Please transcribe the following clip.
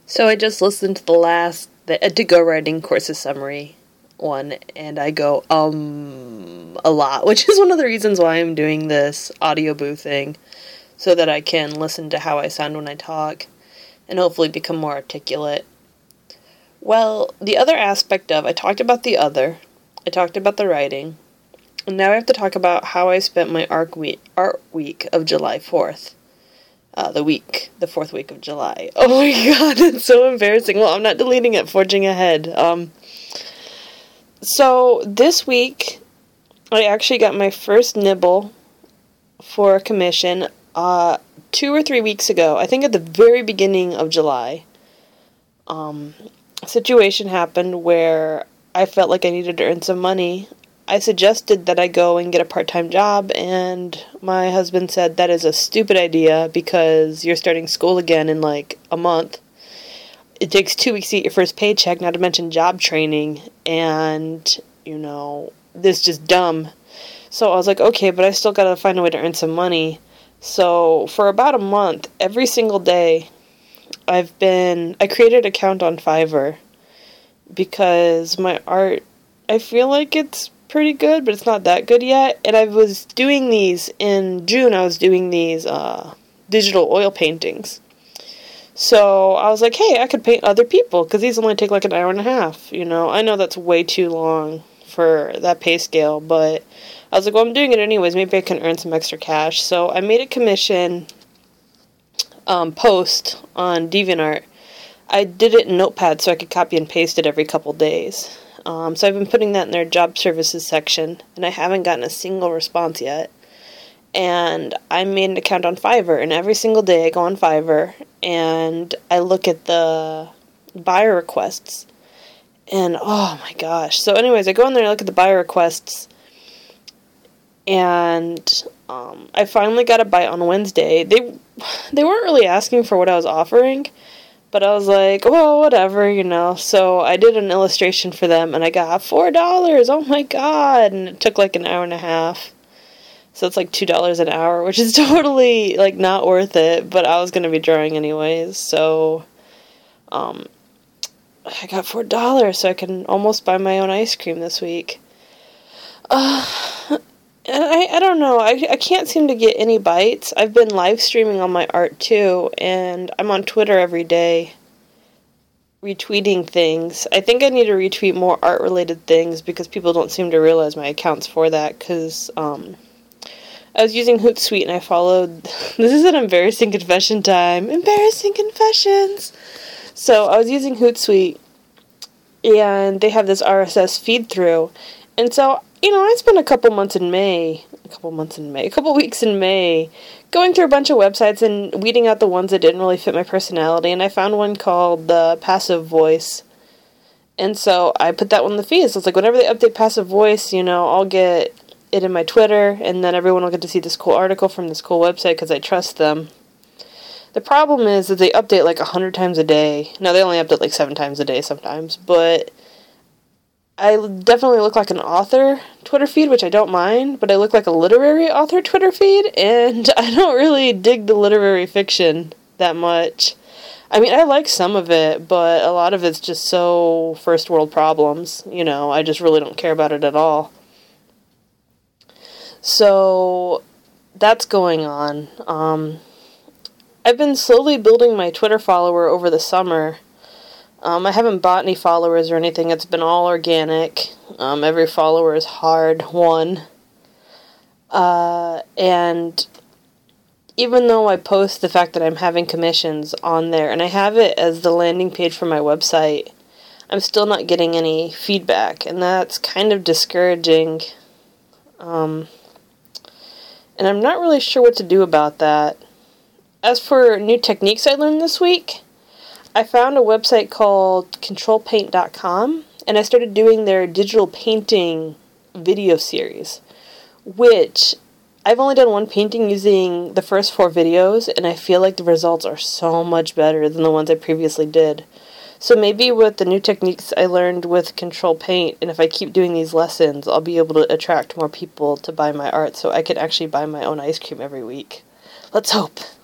So I just listened to the To-Go Writing Courses Summary one, and I go, a lot, which is one of the reasons why I'm doing this audio boothing, so that I can listen to how I sound when I talk, and hopefully become more articulate. Well, the other aspect of, I talked about the writing, and now I have to talk about how I spent my art week of July 4th. The 4th week of July. Oh my god, it's so embarrassing. Well, I'm not deleting it, forging ahead. So, this week, I actually got my first nibble for a commission, 2 or 3 weeks ago. I think at the very beginning of July. A situation happened where I felt like I needed to earn some money. I suggested that I go and get a part-time job, and my husband said that is a stupid idea because you're starting school again in like a month. It takes 2 weeks to get your first paycheck, not to mention job training, and, this is just dumb. So I was like, okay, but I still gotta find a way to earn some money. So for about a month, every single day, I created an account on Fiverr because my art, I feel like it's pretty good, but it's not that good yet. And I was doing these in June. I was doing these digital oil paintings. So I was like, hey, I could paint other people because these only take like an hour and a half. I know that's way too long for that pay scale, but I was like, well, I'm doing it anyways. Maybe I can earn some extra cash. So I made a commission post on DeviantArt. I did it in Notepad so I could copy and paste it every couple days. So I've been putting that in their job services section, and I haven't gotten a single response yet. And I made an account on Fiverr, and every single day I go on Fiverr, and I look at the buyer requests. And, oh my gosh. So anyways, I go in there and I look at the buyer requests, and I finally got a bite on Wednesday. They weren't really asking for what I was offering, but I was like, well, whatever, So I did an illustration for them, and I got $4. Oh my god. And it took like an hour and a half. So it's like $2 an hour, which is totally, like, not worth it. But I was going to be drawing anyways. So I got $4, so I can almost buy my own ice cream this week. I don't know. I can't seem to get any bites. I've been live streaming on my art too, and I'm on Twitter every day retweeting things. I think I need to retweet more art-related things because people don't seem to realize my account's for that, because I was using Hootsuite and I followed... This is an embarrassing confession time. Embarrassing confessions! So I was using Hootsuite, and they have this RSS feed-through, and so... I spent a couple weeks in May, going through a bunch of websites and weeding out the ones that didn't really fit my personality, and I found one called The Passive Voice, and so I put that one in the feed. So it's like, whenever they update Passive Voice, I'll get it in my Twitter, and then everyone will get to see this cool article from this cool website because I trust them. The problem is that they update like 100 times a day. No, they only update like 7 times a day sometimes, but... I definitely look like an author Twitter feed, which I don't mind, but I look like a literary author Twitter feed, and I don't really dig the literary fiction that much. I mean, I like some of it, but a lot of it's just so first world problems, I just really don't care about it at all. So, that's going on. I've been slowly building my Twitter follower over the summer. I haven't bought any followers or anything. It's been all organic. Every follower is hard-won. And even though I post the fact that I'm having commissions on there, and I have it as the landing page for my website, I'm still not getting any feedback, and that's kind of discouraging. And I'm not really sure what to do about that. As for new techniques I learned this week... I found a website called controlpaint.com, and I started doing their digital painting video series, which I've only done one painting using the first 4 videos, and I feel like the results are so much better than the ones I previously did. So maybe with the new techniques I learned with Control Paint, and if I keep doing these lessons, I'll be able to attract more people to buy my art so I can actually buy my own ice cream every week. Let's hope.